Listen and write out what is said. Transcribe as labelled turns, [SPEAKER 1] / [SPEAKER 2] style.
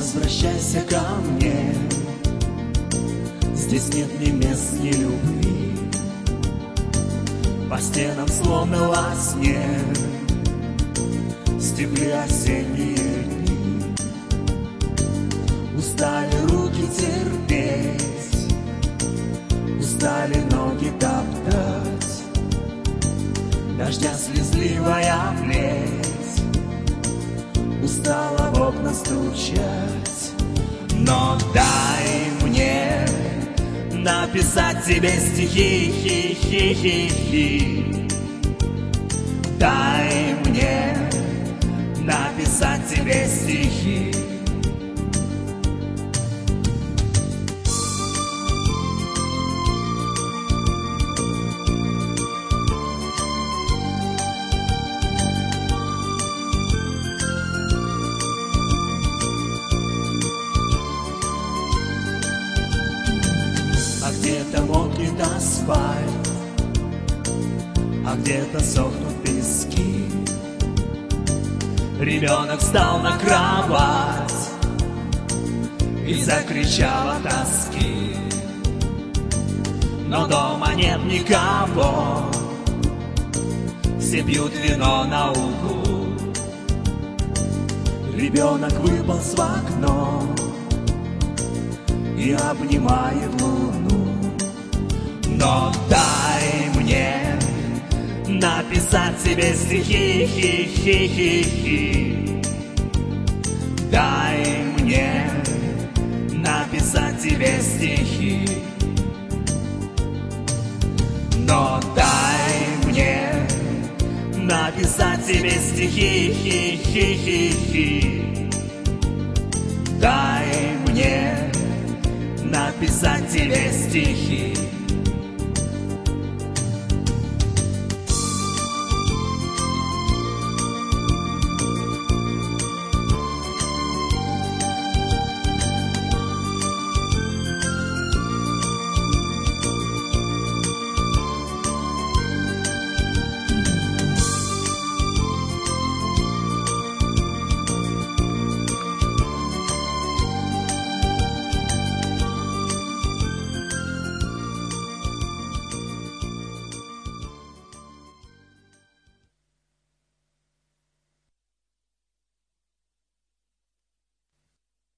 [SPEAKER 1] Возвращайся ко мне, здесь нет ни мест, ни любви. По стенам словно во сне стекли осенние дни. Устали руки терпеть, устали ноги топтать, дождя слезливая плеть устала в окна стучать. Но дай мне написать тебе стихи, хи-хи-хи-хи. Дай мне написать тебе стихи. А где-то мокнет асфальт, а где-то сохнут пески. Ребенок встал на кровать и закричал от тоски. Но дома нет никого, все пьют вино на углу. Ребенок выполз в окно и обнимает луну. Но дай мне написать тебе стихи, хи-хи-хи-хи. Дай мне написать тебе стихи. Но дай мне написать тебе стихи, хи-хи-хи-хи. Дай мне написать тебе стихи.